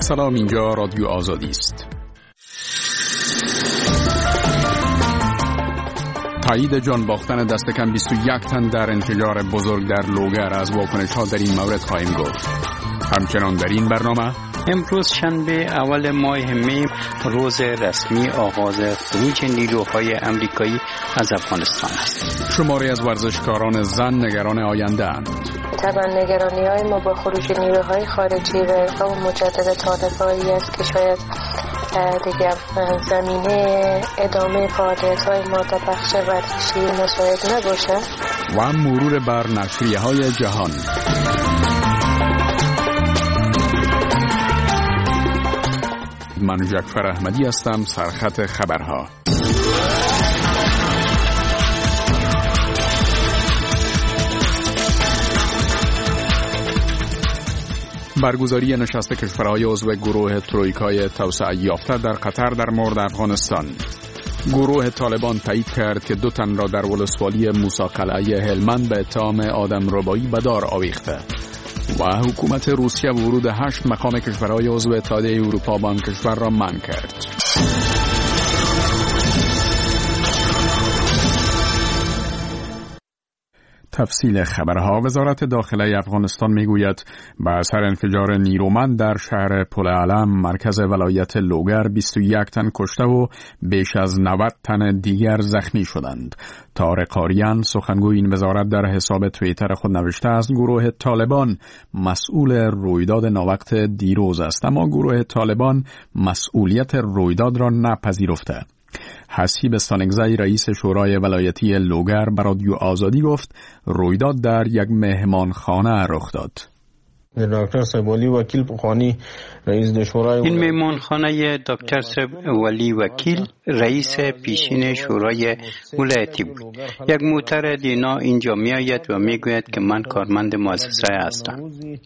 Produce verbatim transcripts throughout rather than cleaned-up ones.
سلام، اینجا رادیو آزادی است. تایید جان باختن دست کم بیست و یک تن در انفجار بزرگ در لوگر. از واکنش‌ها در این مورد خواهیم گفت. همچنان در این برنامه امروز شنبه اول ماه می روز رسمی آغاز خروج نیروهای امریکایی از افغانستان است. شماری از ورزشکاران زن نگران آینده اند. طبعا نگرانی های ما با خروج نیروهای خارجی و اقدام مجدد طالبانی است که شاید دیگه زمینه ادامه فعالیت های ما در بخش ورزشی مساعد نباشه. و مرور بر نشریه های جهان. من جعفر احمدی هستم. سرخط خبرها. برگزاری نشست کشورهای عضو گروه ترویکای توسعه یافته در قطر در مورد افغانستان. گروه طالبان تایید کرد که دو تن را در ولسوالی موسی قلعه هلمند به اتهام آدمربایی به دار آویخته. و حکومت روسیه ورود هشت مقام کشورهای عضو اتحادیه اروپا به آن کشور را منع کرد. تفصیل خبرها. وزارت داخله افغانستان میگوید به اثر انفجار نیرومند در شهر پل علم مرکز ولایت لوگر بیست و یک تن کشته و بیش از نود تن دیگر زخمی شدند. طارق قاریان سخنگوی این وزارت در حساب توییتر خود نوشته است گروه طالبان مسئول رویداد ناوقت دیروز است، اما گروه طالبان مسئولیت رویداد را نپذیرفته. حسیب سانگزی رئیس شورای ولایتی لوگر به رادیو آزادی گفت رویداد در یک مهمانخانه رخ داد. دکتر صاحب ولی وکیل پخوانی رئیس شورای این مهمانخانه دکتر صاحب ولی وکیل رئیس پیشین شورای ولایتی بود. یک معترض اینا اینجا می آید و می گوید که من کارمند مؤسسه هستم.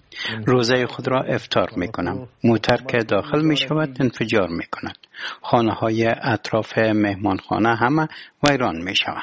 روزه خود را افطار می کنم. معترض که داخل می شود انفجار می کند. خانه های اطراف مهمانخانه همه ویران می شوند.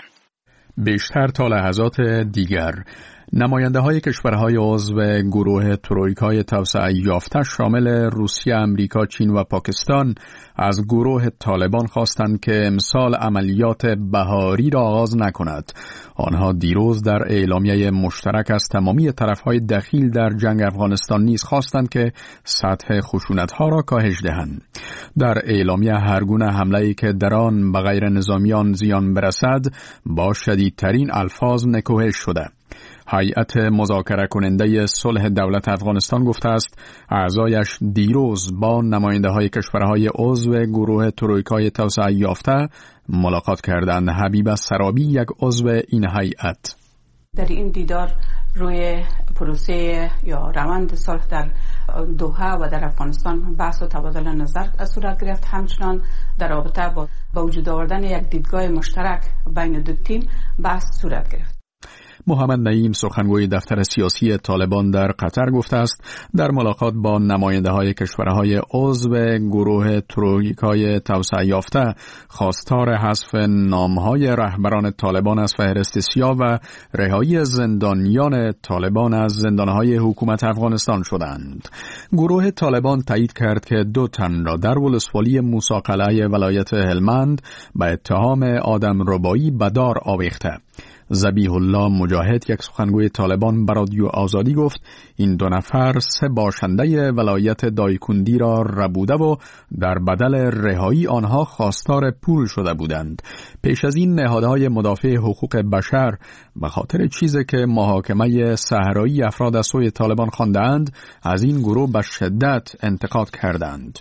بیشتر تا لحظات دیگر نماینده های کشورهای عضو گروه ترویکای توسعه یافته شامل روسیه، امریکا، چین و پاکستان از گروه طالبان خواستند که امسال عملیات بهاری را آغاز نکند. آنها دیروز در اعلامیه مشترک از تمامی طرفهای دخیل در جنگ افغانستان نیز خواستند که سطح خشونت‌ها را کاهش دهند. در اعلامیه هرگونه حمله‌ای که در آن به غیر نظامیان زیان برسد با شدیدترین الفاظ نکوهش شده. هیئت مذاکره کننده صلح دولت افغانستان گفته است اعضایش دیروز با نماینده های کشورهای عضو گروه ترویکای توسعه یافته ملاقات کردند. حبیب سرابی یک عضو این هیئت در این دیدار روی پروسه یا روند صلح در دوحه و در افغانستان بحث و تبادل نظر صورت گرفت. همچنان در رابطه با وجود آوردن یک دیدگاه مشترک بین دو تیم بحث صورت گرفت. محمد نعیم سخنگوی دفتر سیاسی طالبان در قطر گفته است در ملاقات با نماینده های کشورهای عضو گروه ترویکای توسعه یافته خواستار حذف نامهای رهبران طالبان از فهرست سیاه و رهایی زندانیان طالبان از زندانهای حکومت افغانستان شدند. گروه طالبان تایید کرد که دو تن را در ولسوالی موسی قلعه ولایت هلمند به اتهام آدمربایی به دار آویخته. ذبیح الله مجاهد یک سخنگوی طالبان به رادیو آزادی گفت این دو نفر سه باشنده ولایت دایکندی را ربوده و در بدل رهایی آنها خواستار پول شده بودند. پیش از این نهادهای مدافع حقوق بشر به خاطر چیزی که محاکمه صحرایی افراد از سوی طالبان خواندند از این گروه به شدت انتقاد کردند.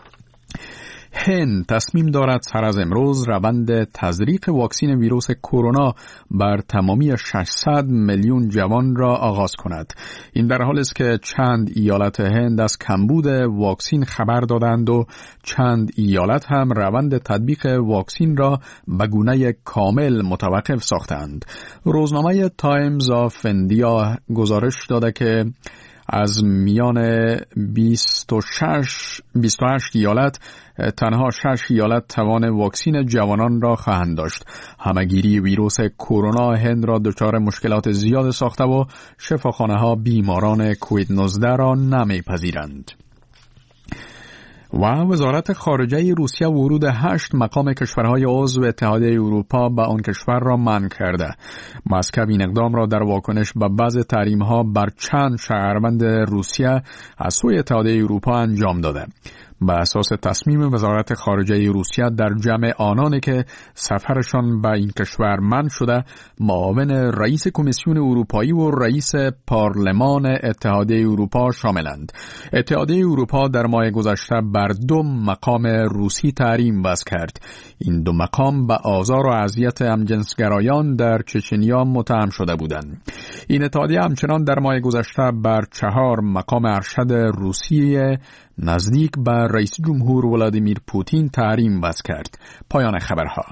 هند تصمیم دارد سر از امروز روند تزریق واکسن ویروس کرونا بر تمامی ششصد میلیون جوان را آغاز کند. این در حالی است که چند ایالت هند از کمبود واکسن خبر دادند و چند ایالت هم روند تطبیق واکسن را به گونه کامل متوقف ساختند. روزنامه تایمز آف ایندیا گزارش داده که از میان بیست و شش بیست و هشت ایالت تنها شش ایالت توان واکسن جوانان را خواهند داشت. همهگیری ویروس کرونا هند را دچار مشکلات زیاد ساخته و شفاخانه‌ها بیماران کووید نوزده را نمی‌پذیرند. و وزارت خارجه روسیه ورود هشت مقام کشورهای عضو اتحادیه اروپا به آن کشور را منع کرده. مسکو این اقدام را در واکنش به بعض تحریم‌ها بر چند شهروند روسیه از سوی اتحادیه اروپا انجام داده. به اساس تصمیم وزارت خارجه روسیه در جمع آنانی که سفرشان به این کشور منع شده، معاون رئیس کمیسیون اروپایی و رئیس پارلمان اتحادیه اروپا شاملند. اتحادیه اروپا در ماه گذشته بر دو مقام روسی تحریم وضع کرد. این دو مقام به آزار و اذیت همجنسگرایان در چچنیا متهم شده بودند. این اتحادیه همچنان در ماه گذشته بر چهار مقام ارشد روسیه نزدیک به رئیس جمهور ولادیمیر پوتین تحریم وضع کرد. پایان خبرها.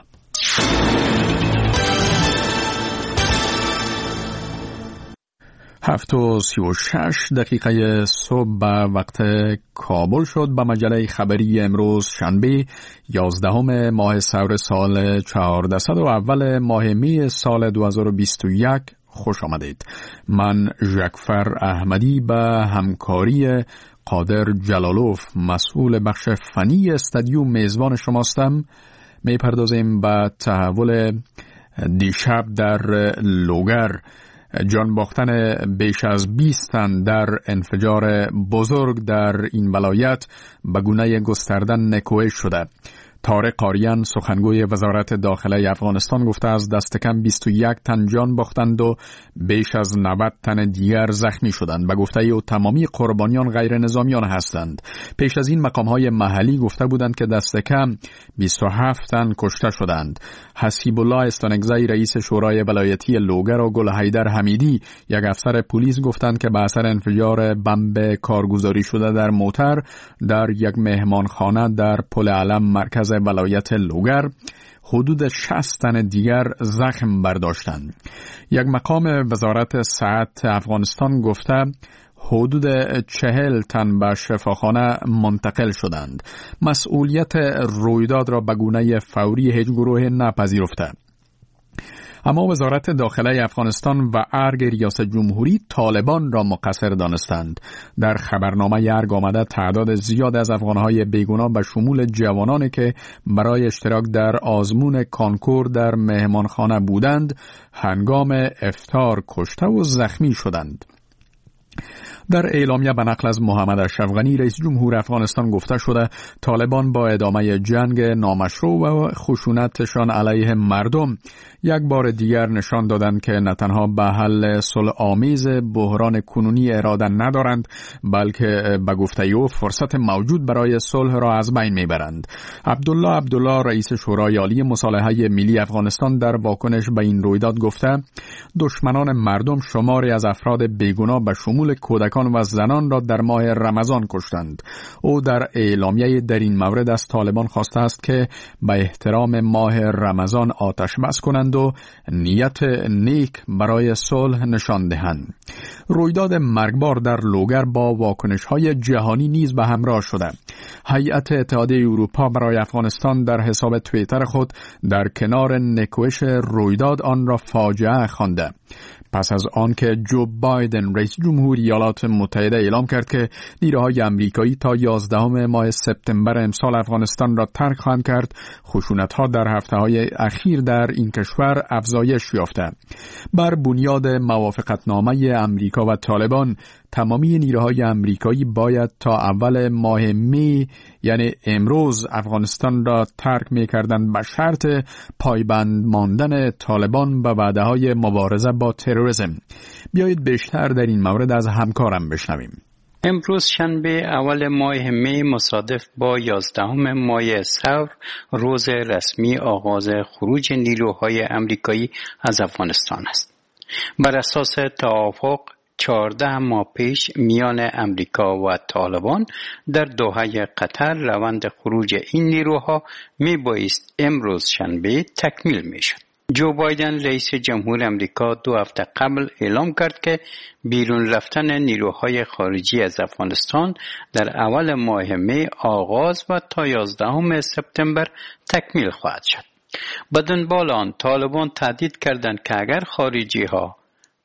هفت و سی و شش دقیقه صبح به وقت کابل شد. به مجله خبری امروز شنبه یازدهم ماه سور سال چهاردهصد و اول ماه می سال دو هزار و بیست و یک خوش آمدید. من ژکفر احمدی به همکاری قادر جلالوف مسئول بخش فنی استودیو میزبان شماستم. میپردازیم به تحول دیشب در لوگر. جان باختن بیش از بیست تن در انفجار بزرگ در این ولایت به گونه گسترده نکوهش شده. طارق قاریان سخنگوی وزارت داخله افغانستان گفته از دست کم بیست و یک تن جان باختند و بیش از نود تن دیگر زخمی شدند. به گفته او تمامی قربانیان غیر نظامیان هستند. پیش از این مقام‌های محلی گفته بودند که دست کم بیست و هفت تن کشته شدند. حسیب الله استانگزی رئیس شورای ولایتی لوگر و گل حیدر حمیدی یک افسر پلیس گفتند که به اثر انفجار بمب کارگزاری شده در موتر در یک مهمانخانه در پل علم مرکز ولایت لوگر حدود شصت تن دیگر زخم برداشتند. یک مقام وزارت صحت افغانستان گفته حدود چهل تن به شفاخانه منتقل شدند. مسئولیت رویداد را به گونه فوری هیچ گروه نپذیرفته. اما وزارت داخله افغانستان و ارگ ریاست جمهوری طالبان را مقصر دانستند. در خبرنامه ارگ آمده تعداد زیاد از افغانهای بیگناه به شمول جوانانی که برای اشتراک در آزمون کانکور در مهمانخانه بودند هنگام افطار کشته و زخمی شدند. در اعلامیه به نقل از محمد اشرف غنی رئیس جمهور افغانستان گفته شده طالبان با ادامه جنگ نامشروع و خشونتشان علیه مردم یک بار دیگر نشان دادند که نه تنها به حل صلح‌آمیز بحران کنونی اراده ندارند بلکه به گفته او فرصت موجود برای صلح را از بین میبرند. عبدالله عبدالله رئیس شورای عالی مصالحه ملی افغانستان در واکنش به این رویداد گفته دشمنان مردم شماری از افراد بیگناه به شمول کودکان و زنان را در ماه رمضان کشتند. او در اعلامیه در این مورد از طالبان خواسته است که به احترام ماه رمضان آتش بس کنند و نیت نیک برای صلح نشان دهند. رویداد مرگبار در لوگر با واکنش‌های جهانی نیز به همراه شده. هیئت اتحادیه اروپا برای افغانستان در حساب توییتر خود در کنار نکوهش رویداد آن را فاجعه خوانده. پس از آن که جو بایدن رئیس جمهوری ایالات متحده اعلام کرد که نیروهای آمریکایی تا یازدهم ماه سپتامبر امسال افغانستان را ترک خواهند کرد، خشونت‌ها در هفته‌های اخیر در این کشور افزایش یافته. بر بنیاد موافقتنامه آمریکا و طالبان تمامی نیروهای آمریکایی باید تا اول ماه می یعنی امروز افغانستان را ترک می‌کردند به شرط پایبند ماندن طالبان به وعده‌های مبارزه با تروریسم. بیایید بیشتر در این مورد از همکارم بشنویم. امروز شنبه اول ماه می مصادف با یازدهم ماه ثور روز رسمی آغاز خروج نیروهای آمریکایی از افغانستان است. بر اساس توافق چهارده ماه پیش میان امریکا و طالبان در دوحه قطر روند خروج این نیروها می بایست امروز شنبه تکمیل می شد. جو بایدن رئیس جمهور امریکا دو هفته قبل اعلام کرد که بیرون رفتن نیروهای خارجی از افغانستان در اول ماه می آغاز و تا یازدهم سپتامبر تکمیل خواهد شد. بدنبال آن طالبان تهدید کردند که اگر خارجی ها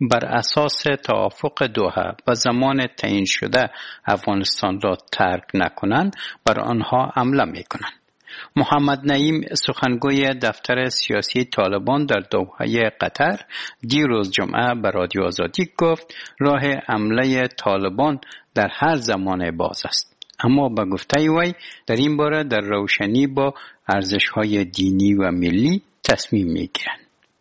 بر اساس توافق دوحه و زمان تعیین شده افغانستان را ترک نکنند بر آنها حمله میکنند. محمد نعیم سخنگوی دفتر سیاسی طالبان در دوحه قطر دیروز جمعه به رادیو آزادی گفت راه حمله طالبان در هر زمان باز است، اما به گفته وی در این باره در روشنی با ارزش‌های دینی و ملی تصمیم میگیرند.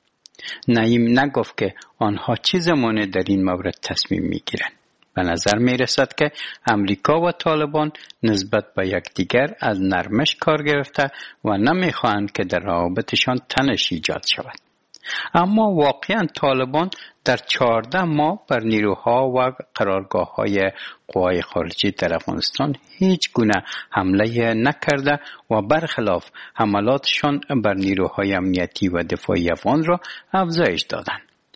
نعیم نگفت که آنها چه زمان در این مورد تصمیم میگیرند. به نظر می رسد که امریکا و طالبان نسبت به یکدیگر از نرمش کار گرفته و نمی خواهند که در روابطشان تنش ایجاد شود. اما واقعا طالبان در چهارده ماه بر نیروها و قرارگاه‌های قوای خارجی در افغانستان هیچ گونه حمله نکرده و برخلاف حملاتشان بر نیروهای امنیتی و دفاعی افغان را افزایش دادند.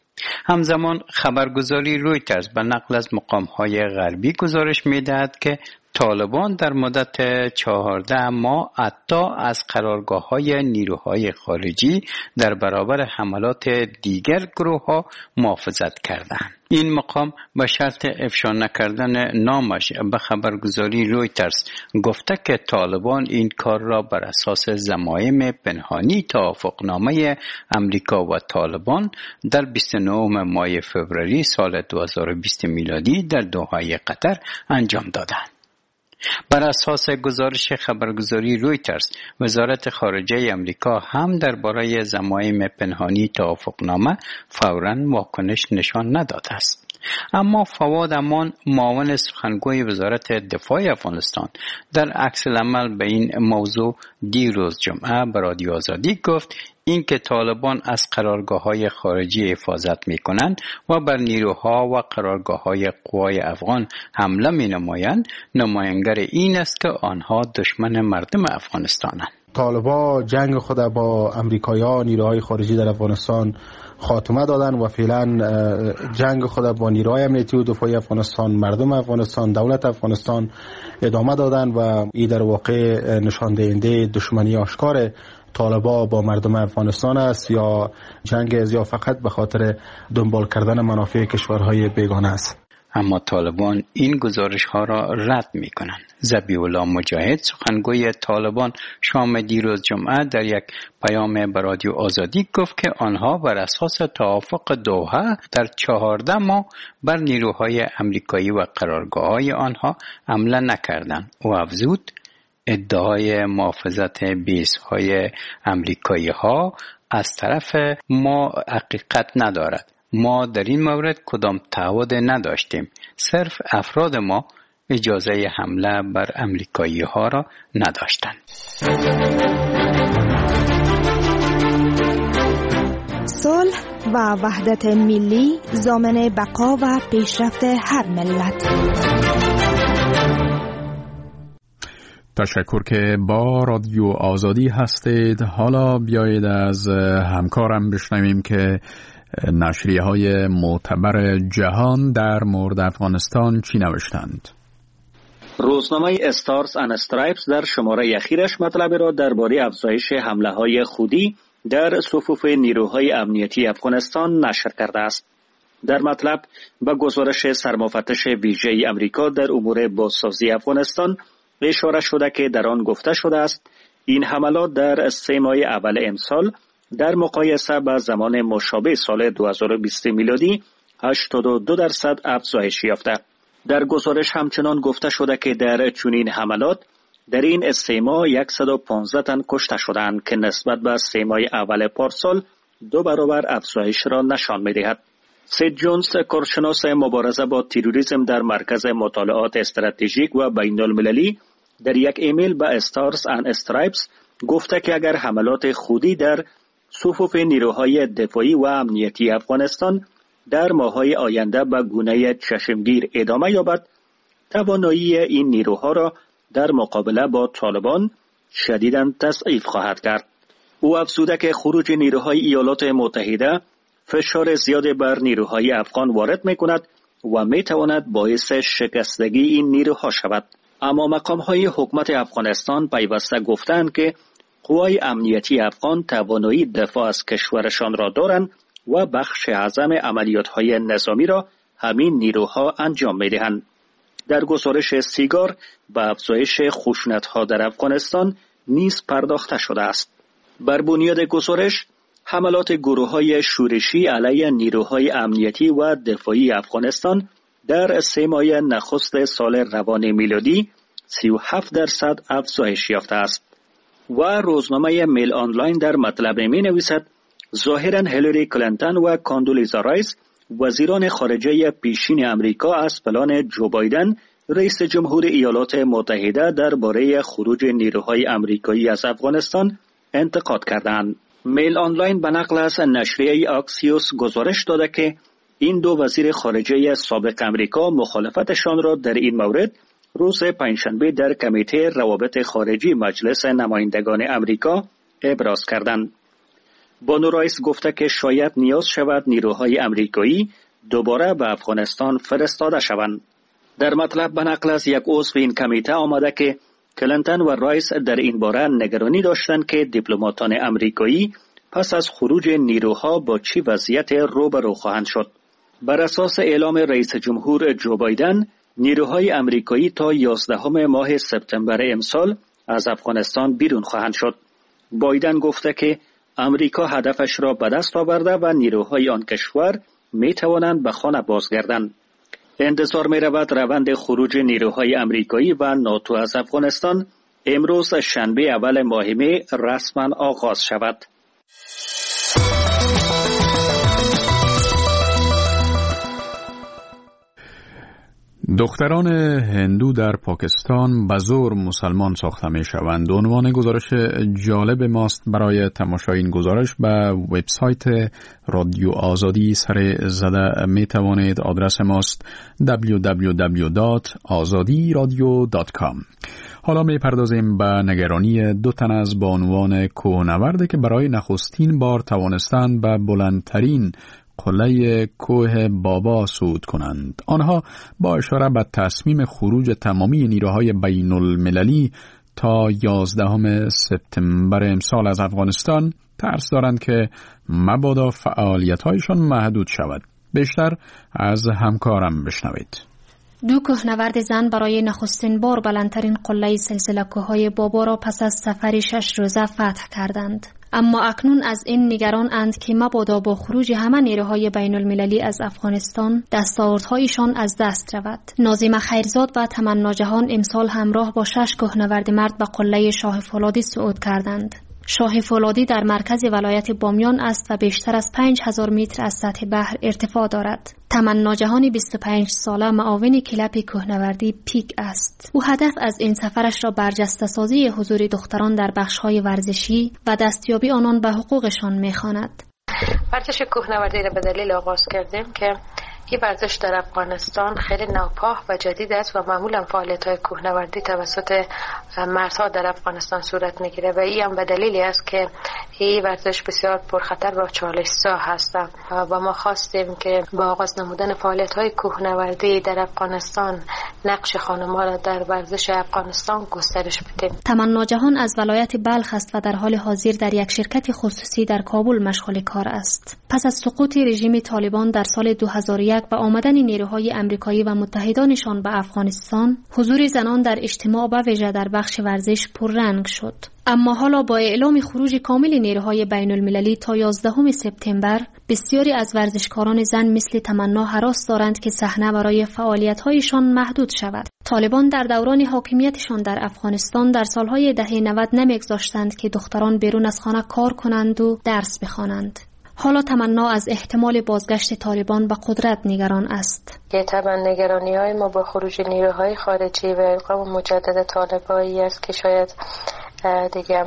همزمان خبرگزاری رویترز به نقل از مقام‌های غربی گزارش می‌دهد که طالبان در مدت چهارده ماه حتی از قرارگاه‌های نیروهای خارجی در برابر حملات دیگر گروه‌ها محافظت کردند. این مقام به شرط افشا نکردن نامش به خبرگزاری رویترز گفته که طالبان این کار را بر اساس ضمایم پنهانی توافقنامه امریکا و طالبان در بیست و نهم ماه فوریه سال دو هزار و بیست میلادی در دوحه قطر انجام دادند. بر اساس گزارش خبرگزاری رویترز، وزارت خارجه امریکا هم درباره ضمایم پنهانی توافقنامه فوراً واکنش نشان نداده است. اما فواد امان معاون سخنگوی وزارت دفاع افغانستان در عکس العمل به این موضوع دیروز جمعه به رادیو آزادی گفت اینکه طالبان از قرارگاه‌های خارجی حفاظت می‌کنند و بر نیروها و قرارگاه‌های قوای افغان حمله می‌نمایند نمایانگر این است که آنها دشمن مردم افغانستانند. طالبا جنگ خود با امریکایی‌ها نیروهای خارجی در افغانستان خاتمه دادن و فعلا جنگ خود با نیروهای امنیتی و دفاعی افغانستان، مردم افغانستان، دولت افغانستان ادامه دادن و این در واقع نشان دهنده دشمنی آشکار طالبا با مردم افغانستان است یا جنگ از یا فقط به خاطر دنبال کردن منافع کشورهای بیگانه است. اما طالبان این گزارش ها را رد می کنند. ذبیح الله مجاهد سخنگوی طالبان شام دیروز جمعه در یک پیام به رادیو آزادی گفت که آنها بر اساس توافق دوحه در چهارده ماه بر نیروهای امریکایی و قرارگاه‌های آنها حمله نکردند. او افزود ادعای محافظت بیس‌های امریکایی ها از طرف ما حقیقت ندارد. ما در این مورد کدام تعهد نداشتیم. صرف افراد ما اجازه حمله بر امریکایی ها را نداشتند. صلح و وحدت ملی ضامن بقا و پیشرفت هر ملت. تشکر که با رادیو آزادی هستید. حالا بیایید از همکارم بشنویم که نشریه های معتبر جهان در مورد افغانستان چی نوشتند. روزنامه استارز اند استرایپس در شماره اخیرش مطلب را درباره افزایش حمله های خودی در صفوف نیروهای امنیتی افغانستان نشر کرده است. در مطلب به گزارش سرمفتش ویژه امریکا در امور بازسازی افغانستان اشاره شده که در آن گفته شده است این حملات در سه ماه اول امسال در مقایسه با زمان مشابه سال دو هزار و بیست میلادی هشتاد و دو درصد افزایش یافته. در گزارش همچنان گفته شده که در چنین حملات در این سه ماه صد و پانزده تن کشته شدند که نسبت به سه ماه اول پارسال دو برابر افزایش را نشان می‌دهد. سید جونز، کارشناس مبارزه با تروریسم در مرکز مطالعات استراتژیک و بین المللی، در یک ایمیل به استارز اند استرایپس گفته که اگر حملات خودی در صفوف نیروهای دفاعی و امنیتی افغانستان در ماه‌های آینده به گونه چشمگیر ادامه یابد، توانایی این نیروها را در مقابله با طالبان شدیداً تضعیف خواهد کرد. او افزوده که خروج نیروهای ایالات متحده فشار زیاد بر نیروهای افغان وارد می‌کند و می‌تواند باعث شکستگی این نیروها شود. اما مقام‌های حکومت افغانستان پیوسته گفتند که قوای امنیتی افغان توانایی دفاع از کشورشان را دارند و بخش اعظم عملیات‌های نظامی را همین نیروها انجام می‌دهند. در گزارش سیگار به افزایش خشونت‌ها در افغانستان نیز پرداخته شده است. بر بنیاد گزارش، حملات گروه‌های شورشی علیه نیروهای امنیتی و دفاعی افغانستان در سه ماه نخست سال روان میلادی سی و هفت درصد افزایش یافته است. و روزنامه میل آنلاین در مطلب می نویسد ظاهراً هیلاری کلینتون و کاندولیزا رایس وزیران خارجه پیشین امریکا از پلان جو بایدن رئیس جمهور ایالات متحده درباره خروج نیروهای امریکایی از افغانستان انتقاد کردند. میل آنلاین به نقل از نشریه آکسیوس گزارش داده که این دو وزیر خارجه سابق امریکا مخالفتشان را در این مورد روز پنجشنبه در کمیته روابط خارجی مجلس نمایندگان امریکا ابراز کردند. بانو رایس گفته که شاید نیاز شود نیروهای امریکایی دوباره به افغانستان فرستاده شوند. در مطلب به نقل از یک عضو این کمیته آمده که کلینتون و رایس در این باره نگرانی داشتند که دیپلماتان امریکایی پس از خروج نیروها با چی وضعیت روبرو خواهند شد. بر اساس اعلام رئیس جمهور جو بایدن، نیروهای امریکایی تا یازدهم ماه سپتامبر امسال از افغانستان بیرون خواهند شد. بایدن گفته که امریکا هدفش را به دست آورده و نیروهای آن کشور می توانند به خانه بازگردند. انتظار می رود روند خروج نیروهای امریکایی و ناتو از افغانستان امروز شنبه اول ماه می رسما آغاز شود. دختران هندو در پاکستان به زور مسلمان ساخته می شوند. عنوان گزارش جالب ماست. برای تماشای این گزارش به وبسایت رادیو آزادی سر زده می توانید. آدرس ماست دبلیو دبلیو دبلیو دات آزادی رادیو دات کام. حالا می پردازیم به نگرانی دو تن از بانوان کوهنورد که برای نخستین بار توانستند به بلندترین قله کوه بابا صعود کنند. آنها با اشاره به تصمیم خروج تمامی نیروهای بین المللی تا یازدهم سپتامبر امسال از افغانستان ترس دارند که مبادا فعالیت‌هایشان محدود شود. بیشتر از همکارم بشنوید. دو کوهنورد زن برای نخستین بار بلندترین قله سلسله کوههای بابا را پس از سفری شش روزه فتح کردند. اما اکنون از این نگران اند که مبادا با خروج همه نیروهای بین المللی از افغانستان دستاوردهایشان از دست رود. ناظم خیرزاد و تمنا جهان امسال همراه با شش کوهنورد مرد به قله شاه فولادی صعود کردند. شاه فولادی در مرکز ولایت بامیان است و بیشتر از پنج هزار متر از سطح بحر ارتفاع دارد. تمنا جهانی بیست و پنج ساله معاون کلب کوهنوردی پیک است. او هدف از این سفرش را برجسته سازی حضور دختران در بخش‌های ورزشی و دستیابی آنان به حقوقشان می‌خواند. ورزش کوهنوردی را به دلیل آغاز کردیم که این ورزش در افغانستان خیلی نوپاه و جدید است و معمولا فعالیت‌های کوهنوردی توسط مردها در افغانستان صورت می‌گیره و این هم به دلیلی است که این ورزش بسیار پرخطر و چالش‌زا هست و ما خواستیم که با آغاز نمودن فعالیت‌های کوهنوردی در افغانستان نقش خانم‌ها را در ورزش افغانستان گسترش بدیم. تمنا جهان از ولایت بلخ است و در حال حاضر در یک شرکت خصوصی در کابل مشغول کار است. پس از سقوط رژیم طالبان در سال دو هزار و یک و آمدن نیروهای امریکایی و متحدانشان به افغانستان، حضور زنان در اجتماع به ویژه در بخش ورزش پررنگ شد. اما حالا با اعلام خروج کامل نیروهای بین المللی تا یازدهم سپتامبر، بسیاری از ورزشکاران زن مثل تمنا هراس دارند که صحنه برای فعالیت‌هایشان محدود شود. طالبان در دوران حاکمیتشان در افغانستان در سالهای دهه نود نمیگذاشتند که دختران بیرون از خانه کار کنند و درس بخوانند. حالا تمنا از احتمال بازگشت طالبان به قدرت نگران است. که طبعا نگرانی‌های ما با خروج نیروهای خارجی و القا مجدد طالبانی است که شاید دیگه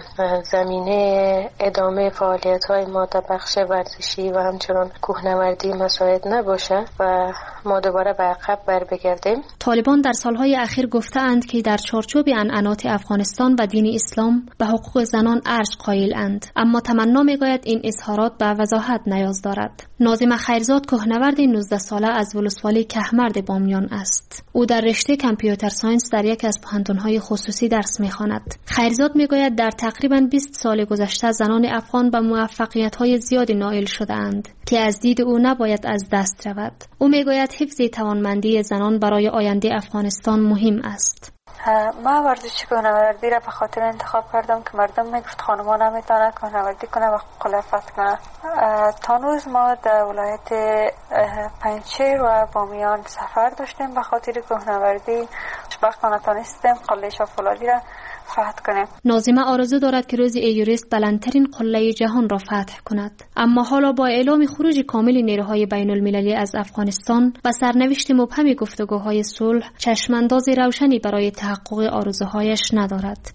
زمینه ادامه فعالیت‌های ما در بخش ورزشی و همچنان کوهنوردی مساعد نباشه و ما دوباره به عقب بر بگردیم. طالبان در سالهای اخیر گفته‌اند که در چارچوب عنعنات افغانستان و دین اسلام به حقوق زنان ارج قائل‌اند، اما تمنا می‌گوید این اظهارات به وضاحت نیاز دارد. ناظم خیرزاد کوهنورد نوزده ساله از ولسوالی کهمرد بامیان است. او در رشته کامپیوتر ساینس در یک از پوهنتون‌های خصوصی درس می‌خواند. خیرزاد میگوید در تقریباً بیست سال گذشته زنان افغان به موفقیت‌های زیادی نائل شده‌اند که از دید او نباید از دست رود. او میگوید حفظ توانمندی زنان برای آینده افغانستان مهم است. من ورزش کوهنوردی را به خاطر انتخاب کردم که مردم میگفت خانم‌ها نمیتونن کوهنوردی کنه و خلافت کنه. تا روز ما در ولایت پنجشیر و بامیان سفر داشتیم به خاطر کوهنوردی. خوشبختانه تونستیم قله شاه فولادی را فتح کنیم. ناظمه آرزو دارد که روز ایورست بلندترین قله جهان را فتح کند، اما حالا با اعلام خروج کامل نیروهای بین المللی از افغانستان و سرنوشت مبهم گفتگوهای صلح چشمانداز روشنی برای تحقق آرزوهایش ندارد.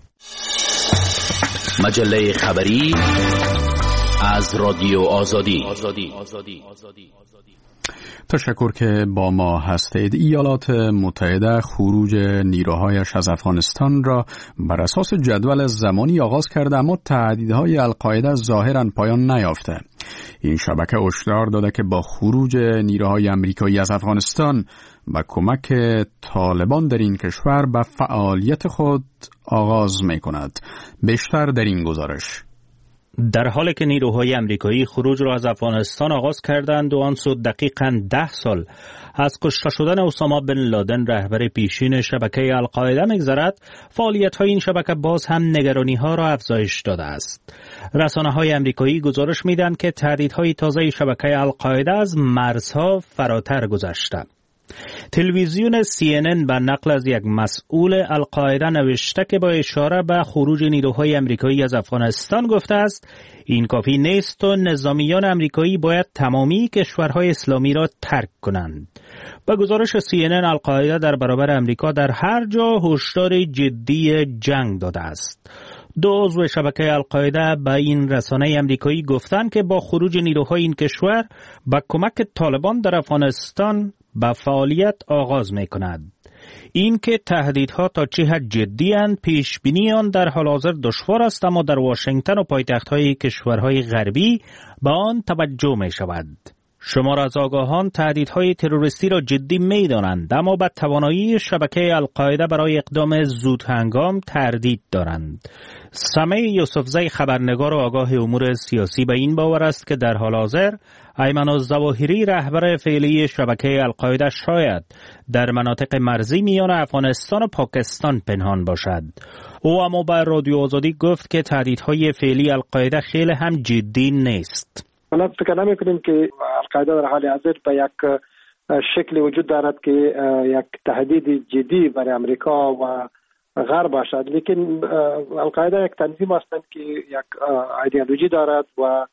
مجله خبری از رادیو آزادی. تشکر که با ما هستید. ایالات متحده خروج نیروهایش از افغانستان را بر اساس جدول زمانی آغاز کرده، اما تهدیدهای القاعده ظاهراً پایان نیافته. این شبکه هشدار داده که با خروج نیروهای آمریکایی از افغانستان و کمک طالبان در این کشور به فعالیت خود آغاز می کند. بیشتر در این گزارش. در حالی که نیروهای آمریکایی خروج را از افغانستان آغاز کردند و آن سود دقیقاً ده سال از کشته شدن اسامه بن لادن رهبر پیشین شبکه القاعده می‌گذرد، فعالیت‌های این شبکه باز هم نگرانی‌ها را افزایش داده است. رسانه‌های آمریکایی گزارش می‌دهند که تهدیدهای تازه شبکه القاعده از مرزها فراتر گذشته. تلویزیون سی ان ان به نقل از یک مسئول القاعده نوشته که با اشاره به خروج نیروهای آمریکایی از افغانستان گفته است این کافی نیست و نظامیان آمریکایی باید تمامی کشورهای اسلامی را ترک کنند. با گزارش سی ان ان، القاعده در برابر آمریکا در هر جا هشدار جدی جنگ داده است. دو عضو شبکه القاعده به این رسانه آمریکایی گفتند که با خروج نیروهای این کشور با کمک طالبان در افغانستان به فعالیت آغاز می کند. این که تهدیدها تا چه حد جدی اند پیش بینی آن در حال حاضر دشوار است، اما در واشنگتن و پایتخت‌های کشورهای غربی به آن توجه می شود. شمار از آگاهان تهدیدهای تروریستی را جدی می دانند، اما به توانایی شبکه القاعده برای اقدام زود هنگام تردید دارند. سمیع یوسفزی، خبرنگار و آگاه امور سیاسی، به این باور است که در حال حاضر ایمن الظواهری رهبر فعلی شبکه القاعده شاید در مناطق مرزی میان افغانستان و پاکستان پنهان باشد. او اما به رادیو آزادی گفت که تهدیدهای فعلی القاعده خیلی هم جدی نیست. ما فکر نمی کنیم که القاعده در حال حاضر به یک شکلی وجود دارد که یک تهدید جدی برای امریکا و غرب باشد، لیکن القاعده یک تنظیم هستند که یک ایدئولوژی دارد و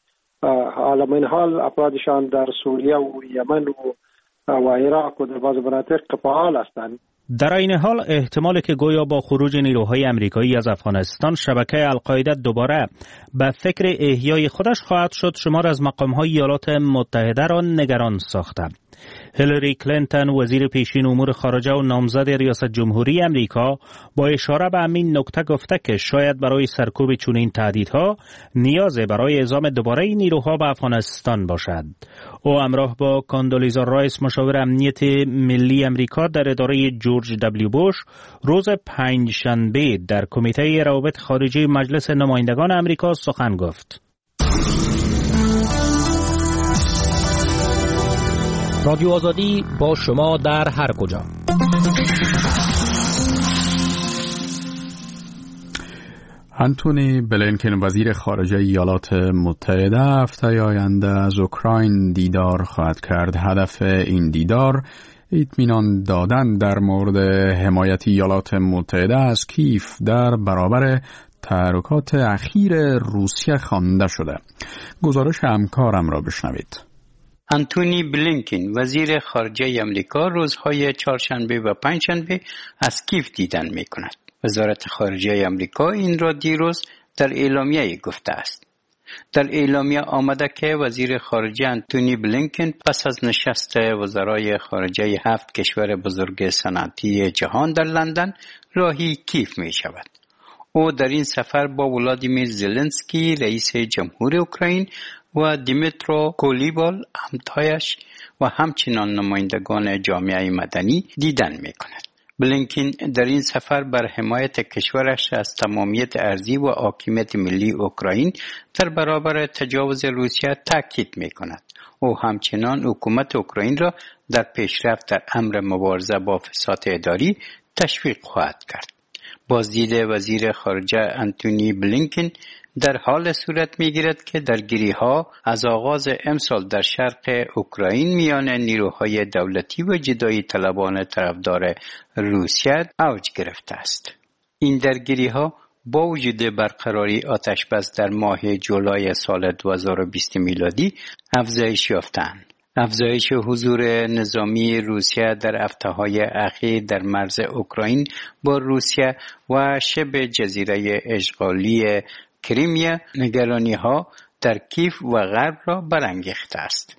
عالم این حال افرادشان در سوریه و یمن و, و عراق و در بعض مناطق فعال هستند. در این حال احتمال که گویا با خروج نیروهای آمریکایی از افغانستان شبکه القاعده دوباره به فکر احیای خودش خواهد شد شمار از مقام‌های ایالات متحده را نگران ساخته. هیلاری کلینتون، وزیر پیشین امور خارجه و نامزد ریاست جمهوری امریکا، با اشاره به همین نکته گفته که شاید برای سرکوب چنین تهدیدها نیاز برای اعزام دوباره نیروها به افغانستان باشد. او همراه با کاندولیزا رایس، مشاور امنیت ملی امریکا در اداره جورج دبلیو بوش، روز پنجشنبه در کمیته روابط خارجی مجلس نمایندگان امریکا سخن گفت. رادیو آزادی با شما در هر کجا. آنتونی بلینکن، وزیر خارجه ایالات متحده، هفته آینده از اوکراین دیدار خواهد کرد. هدف این دیدار اطمینان دادن در مورد حمایت ایالات متحده از کیف در برابر تحرکات اخیر روسیه خوانده شده. گزارش همکارم را بشنوید. آنتونی بلینکن، وزیر خارجه آمریکا، روزهای چهارشنبه و پنجشنبه از کیف دیدن می کند. وزارت خارجه آمریکا این را دیروز در اعلامیه گفته است. در اعلامیه آمده که وزیر خارجه آنتونی بلینکن پس از نشست وزرای خارجه هفت کشور بزرگ صنعتی جهان در لندن راهی کیف می شود. او در این سفر با ولادیمیر زلنسکی، رئیس جمهور اوکراین، و دیمیترو کولیبال، همتایش، و همچنان نمایندگان جامعه مدنی دیدن می کند. بلینکن در این سفر بر حمایت کشورش از تمامیت ارضی و حاکمیت ملی اوکراین در برابر تجاوز روسیه تاکید می‌کند. او همچنان حکومت اوکراین را در پیشرفت در امر مبارزه با فساد اداری تشویق خواهد کرد. بازدید وزیر خارجه انتونی بلینکن در حال صورت می‌گیرد که درگیری‌ها از آغاز امسال در شرق اوکراین میان نیروهای دولتی و جدایی طلبان طرفدار روسیه اوج گرفته است. این درگیری‌ها با وجود برقراری آتشبس در ماه جولای سال دو هزار و بیست میلادی افزایش یافتند. افزایش حضور نظامی روسیه در هفته‌های اخیر در مرز اوکراین با روسیه و شبه جزیره اشغالی کریمیا نگرانی‌ها در کیف و غرب را برانگیخته است.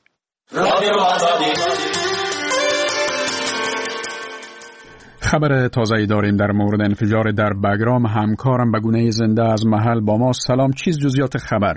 خبر تازه‌ای داریم در مورد انفجار در بگرام. همکارم به گونه زنده از محل با ما. سلام، چیز جزئیات خبر؟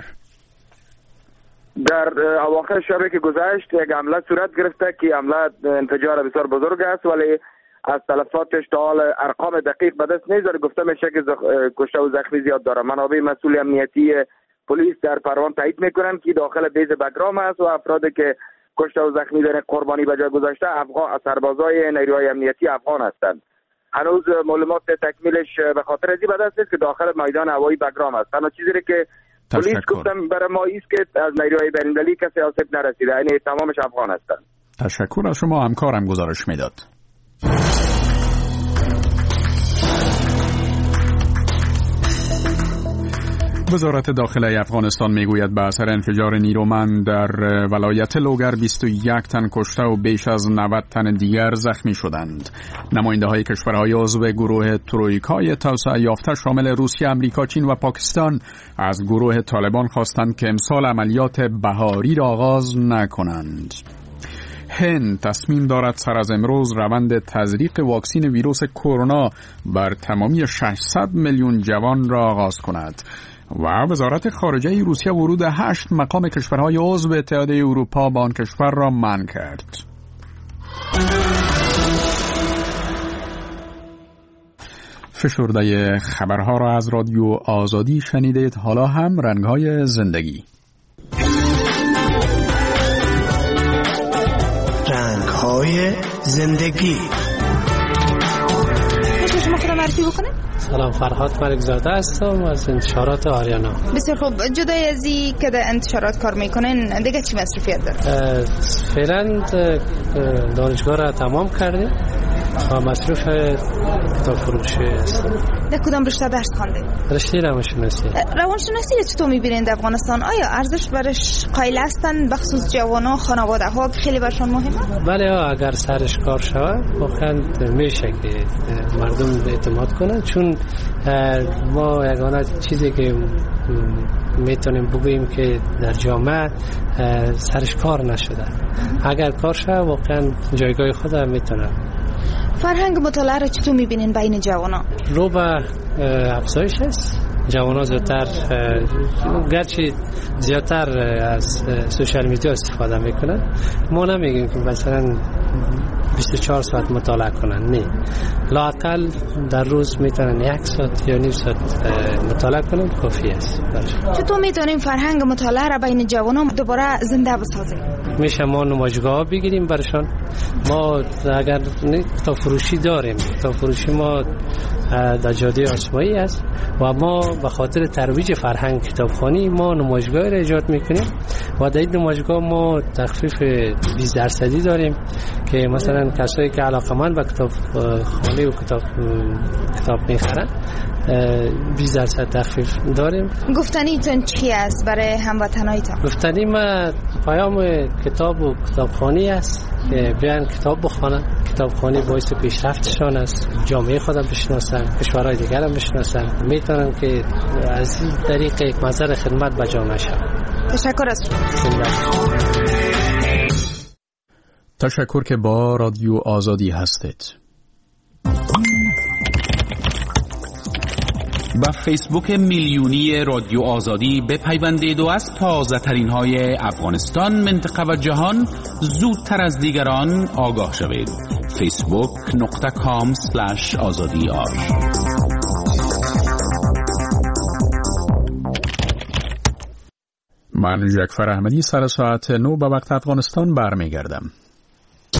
در اواخر شبی که گذشت یک حمله صورت گرفته که حمله انفجار بسیار بزرگ است، ولی از تلفاتش تا حال ارقام دقیق به دست نیست. گفته میشه که زخ... کشته و زخمی زیاد داره. منابع مسئول امنیتی پلیس در پروان تایید میکنند که داخل بیز بگرام است و افرادی که کشته و زخمی دارن قربانی به جای گذاشته افغان سربازای نیروهای امنیتی افغان هستند. هنوز معلومات تکمیلش به خاطر ازی به دست نیست که داخل میدان هوایی بگرام است. تنها چیزی که پلیس گفتم برای ما است که از نیروهای بین‌المللی کسی آسیب نرسیده، یعنی تمامش افغان هستند. تشکر از شما. همکارم گزارش میداد. وزارت داخله افغانستان میگوید به اثر انفجار نیرومند در ولایت لوگر بیست و یک تن کشته و بیش از نود تن دیگر زخمی شدند. نماینده های کشورهای عضو گروه ترویکای توسعه یافته شامل روسیه، امریکا، چین و پاکستان از گروه طالبان خواستند که امسال عملیات بهاری را آغاز نکنند. هند تصمیم دارد سر از امروز روند تزریق واکسین ویروس کرونا بر تمامی ششصد میلیون جوان را آغاز کند. و وزارت خارجه روسیه ورود هشت مقام کشورهای عضو اتحادیه اروپا به آن کشور را منع کرد. فشرده خبرها را از رادیو آزادی شنیدید. حالا هم رنگ‌های زندگی. رنگ‌های زندگی. میشه شما خودم معرفی بکنید؟ سلام، فرهاد ملکزاده هستم از انتشارات آریانا. بسیار خوب. جدای از این که در انتشارات کار میکنین دیگه چی مصرفیت داره؟ فعلا دانشگاه را تمام کردیم و مصروف کتاب فروشی هستم. در کدام رشته درس خواندید؟ رشته روانشناسی. روانشناسی را چطور میبینید در افغانستان؟ آیا ارزش برش قائل هستند بخصوص جوانان، خانواده ها که خیلی برشون مهمه؟ بله، اگر سرش کار شود واقعا میشه که مردم اعتماد کنند، چون ما یگانه چیزی که میتونیم بگوییم که در جامعه سرش کار نشده. اگر کار شد واقعا جایگاه خود میتونه. فرهنگ مطالعه را چطور میبینین بین جوانان؟ رو به افزایش است. جوانان زیادتر گرچه زیادتر از سوشال میدیا استفاده میکنن، ما نمیگیم که مثلا بیست و چهار ساعت مطالعه کنن، نه، لااقل در روز میتونن یک ساعت یا نیم ساعت مطالعه کنن، کافی است. چطور میتونیم فرهنگ مطالعه را بین جوانان دوباره زنده بسازیم؟ میشه ما نمایشگاه بگیریم برشان. ما اگر کتاب فروشی داریم، کتاب فروشی ما در جاده آسمایی است و ما به خاطر ترویج فرهنگ کتابخوانی ما نمایشگاه را ایجاد میکنیم و در این نمایشگاه ما تخفیف بیست درصدی داریم که مثلا کسایی که علاقه‌مند به کتاب خانی و کتاب کتاب میخرن بیست درصد تخفیف داریم. گفتنیتون چی است برای هموطنایتان؟ گفتنی ما پیام کتاب و کتابخوانی است که بیان کتاب بخوانن. کتابخوانی باعث پیشرفتشان است، جامعه خودم بشناسن، کشورهای دیگر هم بشناسن، میتونن که از این طریق یک مظهر خدمت به جامعه شن. تشکر از شما. تشکر که با رادیو آزادی هستید. با فیسبوک میلیونی رادیو آزادی بپیوندید و از تازه ترین های افغانستان، منطقه و جهان زودتر از دیگران آگاه شوید. فیسبوک نقطه کام سلش آزادی آر. من جعفر احمدی سر ساعت نو به وقت افغانستان برمیگردم.